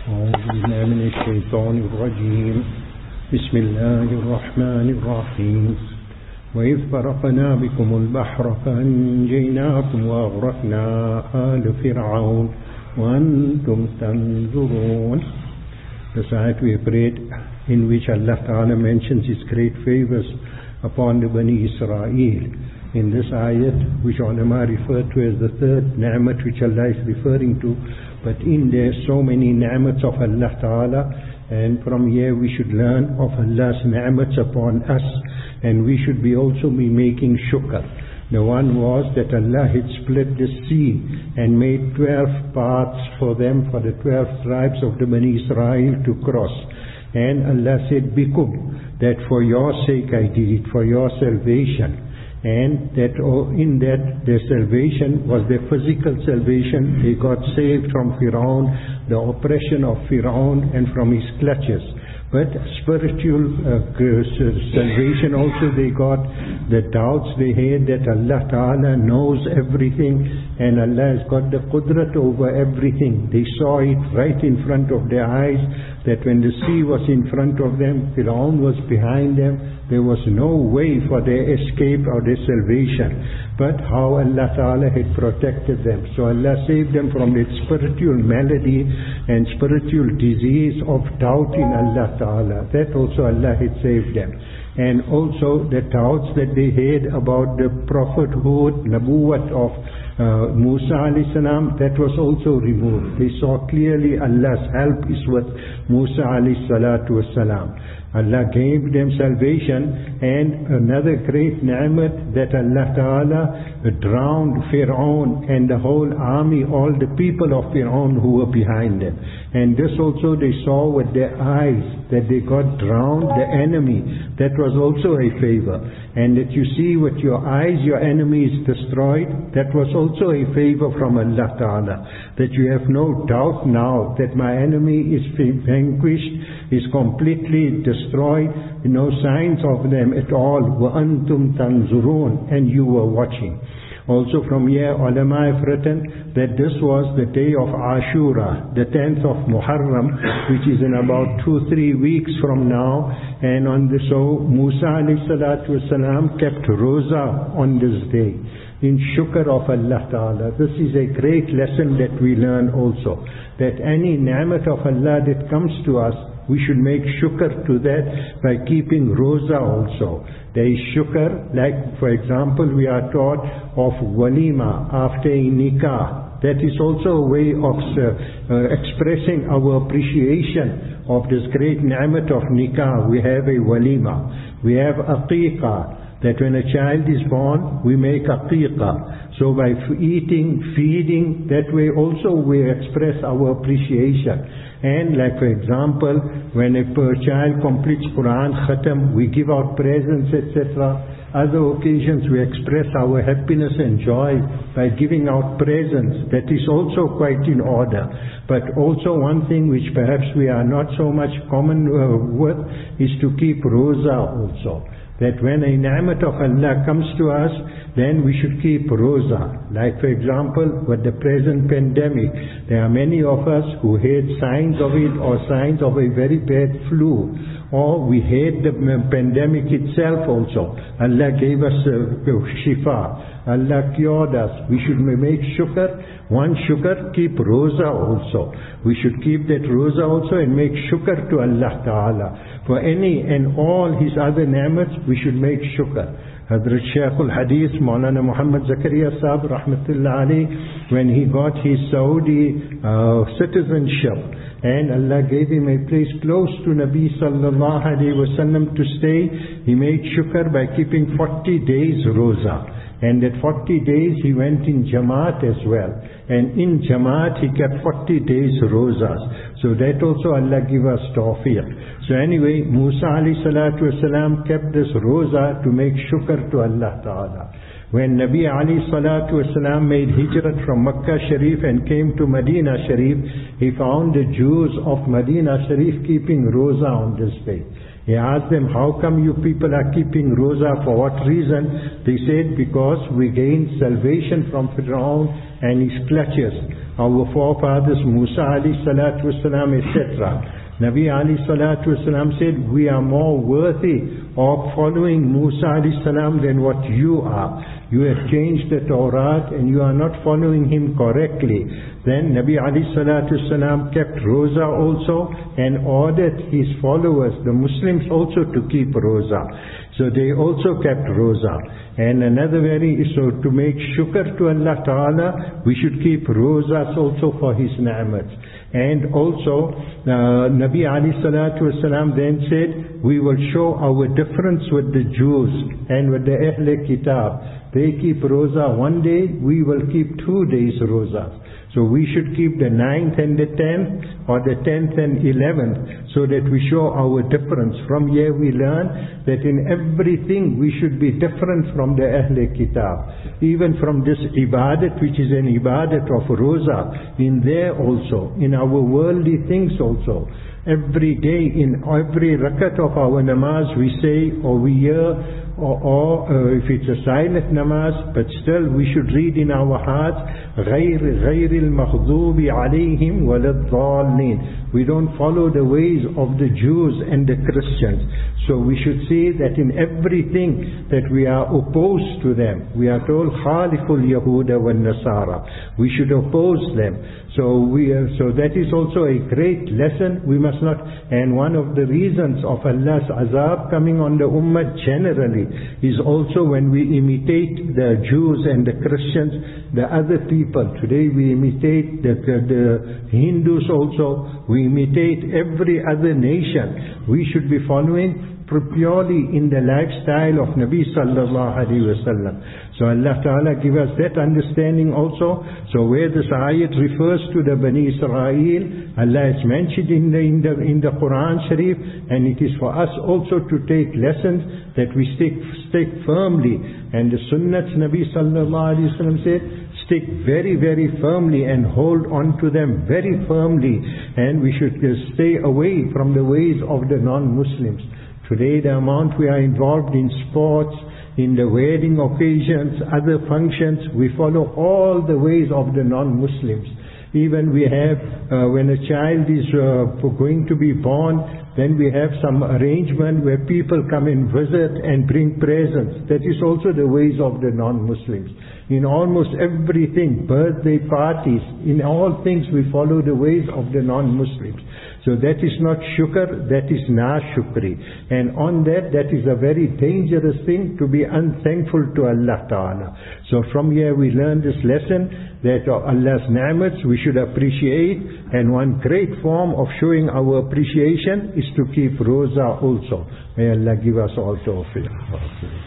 أعوذ بالله من الشيطان الرجيم. بسم الله الرحمن الرحيم. وإذ فرقنا بكم البحر فأنجيناكم وأغرقنا آل فرعون وأنتم تنظرون. The ayat we have read, in which Allah Ta'ala mentions His great favors upon the Bani Israel. In this ayat, which ulama refer to as the third ni'mat which Allah is referring to, but in there so many ni'mats of Allah Ta'ala, and from here we should learn of Allah's ni'mats upon us, and we should also be making shukr. The one was that Allah had split the sea and made 12 paths for them, for the 12 tribes of the Bani Israel to cross. And Allah said, Bikum, that for your sake I did it, for your salvation. And that in that their salvation was their physical salvation. They got saved from Fir'aun, the oppression of Fir'aun and from his clutches. But spiritual salvation also they got. The doubts they had that Allah Ta'ala knows everything and Allah has got the qudrat over everything. They saw it right in front of their eyes, that when the sea was in front of them, Fir'aun was behind them, there was no way for their escape or their salvation. But how Allah Ta'ala had protected them. So Allah saved them from that spiritual malady and spiritual disease of doubt in Allah Ta'ala. That also Allah had saved them. And also the doubts that they had about the prophethood, nabuwat of Musa alayhi salam, that was also removed. They saw clearly Allah's help is with Musa alayhi salatu wasalam. Allah gave them salvation, and another great ni'mat that Allah Ta'ala drowned Fir'aun and the whole army, all the people of Fir'aun who were behind them. And this also they saw with their eyes, that they got drowned, the enemy. That was also a favor. And that you see with your eyes your enemy is destroyed, that was also a favor from Allah Ta'ala. That you have no doubt now that my enemy is vanquished, is completely destroyed, no signs of them at all. وَأَنْتُمْ تَنْظُرُونَ, and you were watching. Also from here, ulama have written that this was the day of Ashura, the 10th of Muharram, which is in about 2-3 weeks from now. And so Musa alayhi salatu wasalam kept Roza on this day, in shukr of Allah Ta'ala. This is a great lesson that we learn also, that any ni'mat of Allah that comes to us, we should make shukr to that by keeping Roza also. There is shukr, like for example we are taught of walima after a nikah. That is also a way of expressing our appreciation of this great ni'mat of nikah. We have a walima. We have aqiqah, that when a child is born, we make aqiqah. So by eating, feeding, that way also we express our appreciation. And like for example, when a child completes Quran Khatam, we give out presents, etc. Other occasions we express our happiness and joy by giving out presents. That is also quite in order. But also one thing which perhaps we are not so much common with is to keep Roza also. That when a ni'mat of Allah comes to us, then we should keep Roza. Like for example, with the present pandemic, there are many of us who had signs of it or signs of a very bad flu. Or we had the pandemic itself also. Allah gave us shifa. Allah cured us. We should make shukr. One shukr, keep Roza also. We should keep that Roza also and make shukr to Allah Ta'ala. For any and all His other ni'mats, we should make shukr. Hazrat Shaykh al-Hadith, Maulana Muhammad Zakaria Sahib, Rahmatullah alayhi, when he got his Saudi citizenship, and Allah gave him a place close to Nabi Sallallahu Alaihi Wasallam to stay, he made shukr by keeping 40 days Roza. And that 40 days he went in Jamaat as well. And in Jamaat he kept 40 days Rozas. So that also Allah give us tawfiq. So anyway, Musa alayhi salatu wasalam kept this Roza to make shukr to Allah Ta'ala. When Nabi alayhi salatu wasalam made hijrat from Makkah Sharif and came to Medina Sharif, he found the Jews of Medina Sharif keeping Roza on this day. He asked them, how come you people are keeping Roza? For what reason? They said, because we gained salvation from Fir'aun and his clutches. Our forefathers, Musa alayhi salatu wasalam, etc. Nabi alayhi salatu wasalam said, we are more worthy of following Musa alayhi salam than what you are. You have changed the Torah and you are not following him correctly. Then Nabi alayhi salatu wasalam kept Roza also and ordered his followers, the Muslims, also to keep Roza. So they also kept Roza. And another so to make shukr to Allah Ta'ala, we should keep Rozas also for his ni'mats. And also, Nabi alayhi salatu wasalam then said, we will show our difference with the Jews and with the Ahl Kitab. They keep Roza one day, we will keep 2 days Roza. So we should keep the 9th and the 10th, or the 10th and 11th, so that we show our difference. From here we learn that in everything we should be different from the Ahl Kitab. Even from this ibadat, which is an ibadat of Roza, in there also, in our worldly things also. Every day, in every rakat of our namaz, we say or we hear, or if it's a silent namaz, but still we should read in our hearts, غَيْرِ الْمَغْضُوبِ عَلَيْهِمْ وَلَا الضَّالِّينَ. We don't follow the ways of the Jews and the Christians. So we should say that in everything that we are opposed to them. We are told, خَالِفُ الْيَهُودَ وَالنَّصَارَى. We should oppose them. So that is also a great lesson. We must not, and one of the reasons of Allah's azab coming on the ummah generally is also when we imitate the Jews and the Christians, the other people. Today we imitate the Hindus also. We imitate every other nation. We should be following purely in the lifestyle of Nabi sallallahu alaihi wasallam. So Allah Ta'ala give us that understanding also. So where this ayat refers to the Bani Israel, Allah has mentioned in the Quran Sharif, and it is for us also to take lessons that we stick firmly. And the Sunnats Nabi sallallahu alaihi wasallam said, stick very, very firmly and hold on to them very firmly. And we should stay away from the ways of the non-Muslims. Today the amount we are involved in sports, in the wedding occasions, other functions, we follow all the ways of the non-Muslims. Even we have, when a child is going to be born, then we have some arrangement where people come and visit and bring presents. That is also the ways of the non-Muslims. In almost everything, birthday parties, in all things we follow the ways of the non-Muslims. So that is not shukr, that is na-shukri. And on that is a very dangerous thing, to be unthankful to Allah Ta'ala. So from here we learn this lesson that Allah's ni'mats we should appreciate, and one great form of showing our appreciation is to keep Roza also. May Allah give us all tawfiq.